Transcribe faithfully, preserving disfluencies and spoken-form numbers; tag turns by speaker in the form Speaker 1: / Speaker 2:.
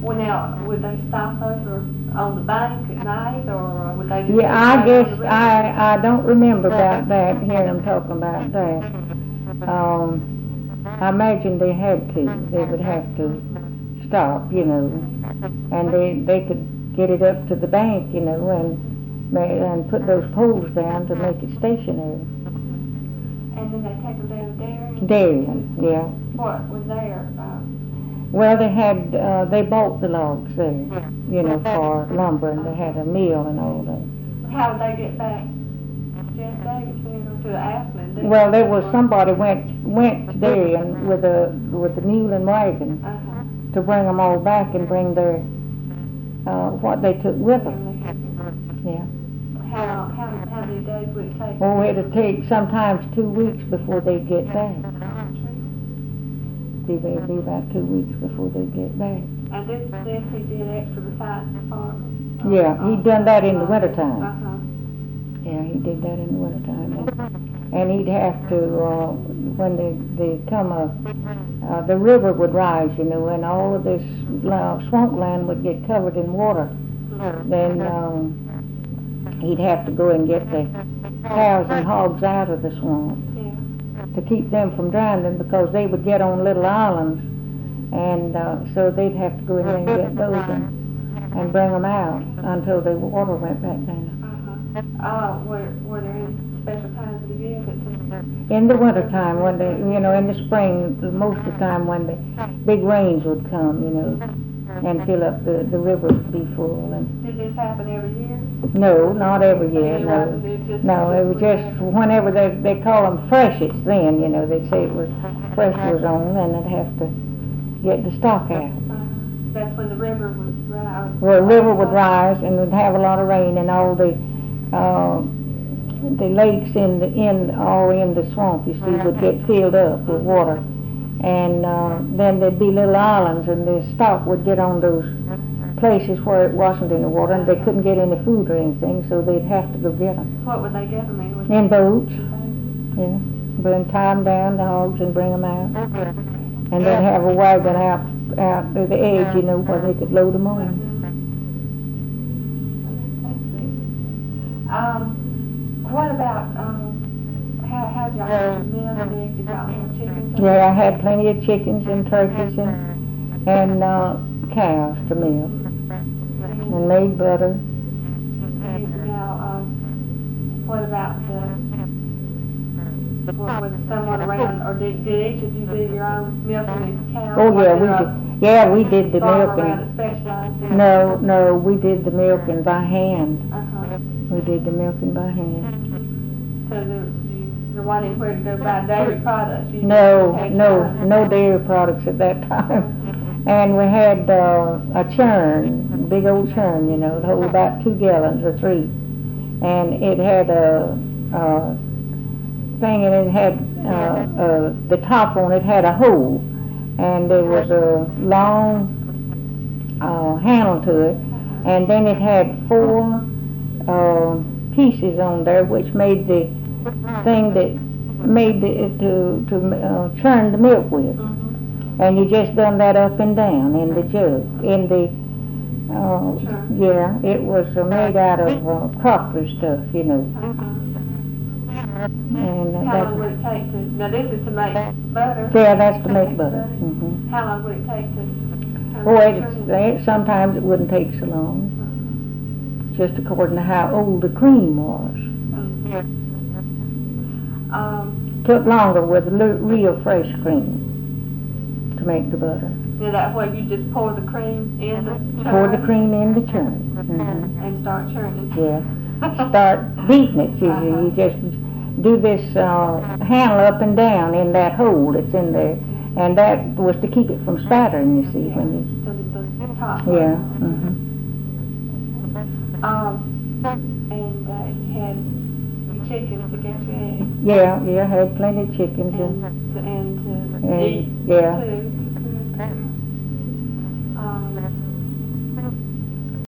Speaker 1: Well, now, would they stop over on the bank at night, or would they just?
Speaker 2: Yeah,
Speaker 1: go
Speaker 2: I
Speaker 1: right on
Speaker 2: guess,
Speaker 1: the river?
Speaker 2: I, I don't remember about that, hearing them talking about that. Um, I imagine they had to, they would have to stop, you know, and they, they could get it up to the bank, you know, and, ma- and put those poles down to make it stationary.
Speaker 1: And then they take them down to Darien?
Speaker 2: Darien, yeah.
Speaker 1: What was there? Uh,
Speaker 2: Well, they had, uh, they bought the logs there, you know, for lumber, and they had a mill and all that.
Speaker 1: how would they get back? Jeff Davidson or to Athens? Didn't
Speaker 2: Well,
Speaker 1: they?
Speaker 2: there was somebody went, went to Darien with a, with a mule and wagon
Speaker 1: Uh-huh.
Speaker 2: to bring them all back and bring their, uh, what they took with them, yeah.
Speaker 1: How, how, how many days would it take?
Speaker 2: Well, it'd take sometimes two weeks before they'd get back. Be, it'd be about two weeks before they'd get back.
Speaker 1: And this, this he did extra besides the farming?
Speaker 2: Yeah, he'd done that in the wintertime.
Speaker 1: Uh-huh.
Speaker 2: Yeah, he did that in the wintertime. And, and he'd have to, uh, when they, they come up, uh, the river would rise, you know, and all of this uh, swampland would get covered in water. Then, um, he'd have to go and get the cows and hogs out of the swamp
Speaker 1: Yeah.
Speaker 2: to keep them from drowning, because they would get on little islands, and uh, so they'd have to go in there and get those and, and bring them out until the water went back down.
Speaker 1: Uh-huh. Uh, were, were there any special times of the year that?
Speaker 2: In the wintertime, when the, you know, in the spring, most of the time when the big rains would come, you know, and fill up the, the river would be full. And
Speaker 1: Did this happen every year?
Speaker 2: no, not every year,
Speaker 1: It
Speaker 2: no.
Speaker 1: wasn't, it just-
Speaker 2: No, it was just whenever they, they call them freshets then, you know, they'd say it was, fresh was on, and they'd have to get the stock out.
Speaker 1: Uh-huh. That's when the river would rise?
Speaker 2: Well, the river would rise, and we'd have a lot of rain, and all the, uh, the lakes in the, in, all in the swamp, you see, would get filled up with water. And, uh, then there'd be little islands, and the stock would get on those places where it wasn't any water, and they couldn't get any food or anything, so they'd have to go get them.
Speaker 1: What would they get them in? Would
Speaker 2: In boats,
Speaker 1: they-
Speaker 2: yeah, bring, tie them down, the hogs, and bring them out. And they'd have a wagon out, out to the edge, you know, where they could load them on.
Speaker 1: Um, what about, um, how, how'd y'all get your milk and eggs? Did y'all have chickens?
Speaker 2: Yeah, I had plenty of chickens and turkeys and, and, uh, cows to milk, and made butter.
Speaker 1: Now, um, what about the, was was someone around, or did, did each of you do your own milking and cows?
Speaker 2: Oh, yeah,
Speaker 1: Was
Speaker 2: we
Speaker 1: there a
Speaker 2: did, yeah, we did the
Speaker 1: farm
Speaker 2: milking.
Speaker 1: around that specialized in?
Speaker 2: No, no, we did the milking by hand.
Speaker 1: Uh-huh.
Speaker 2: We did the milking by hand.
Speaker 1: So the, you, you're wanting where to go buy dairy products? You
Speaker 2: No,
Speaker 1: just take
Speaker 2: no,
Speaker 1: time.
Speaker 2: no dairy products at that time. And we had, uh, a churn, big old churn, you know, it hold about two gallons or three. And it had a, uh, thing, and it had, uh, uh, the top on it had a hole. And there was a long, uh, handle to it. And then it had four, uh, pieces on there, which made the thing that made the, to, to, uh, churn the milk with.
Speaker 1: Mhm.
Speaker 2: And you just done that up and down in the jug, in the, uh,
Speaker 1: Sure.
Speaker 2: yeah, it was uh, made out of, uh, crockery stuff, you know,
Speaker 1: Uh-huh.
Speaker 2: and uh,
Speaker 1: How long would
Speaker 2: that's,
Speaker 1: it take to, now this is to make butter?
Speaker 2: yeah, that's to make butter. Mm-hmm.
Speaker 1: How long would it take to? turn
Speaker 2: Boy,
Speaker 1: the
Speaker 2: it's,
Speaker 1: churn?
Speaker 2: it, sometimes it wouldn't take so long, just according to how old the cream was.
Speaker 1: Um,
Speaker 2: Took longer with l- real fresh cream to make the butter.
Speaker 1: is that where you just pour the cream in the churn?
Speaker 2: Pour the cream in the churn. Mm-hmm.
Speaker 1: And start churning?
Speaker 2: Yeah. Start beating it, you, you just do this, uh, handle up and down in that hole that's in there, and that was to keep it from spattering, you see, when
Speaker 1: The, the top.
Speaker 2: you, yeah, mm-hmm.
Speaker 1: Um, and, uh, you had your chickens to get your eggs
Speaker 2: Yeah, yeah, I had plenty of chickens and,
Speaker 1: and, and to
Speaker 2: and,
Speaker 1: eat
Speaker 2: yeah,
Speaker 1: too.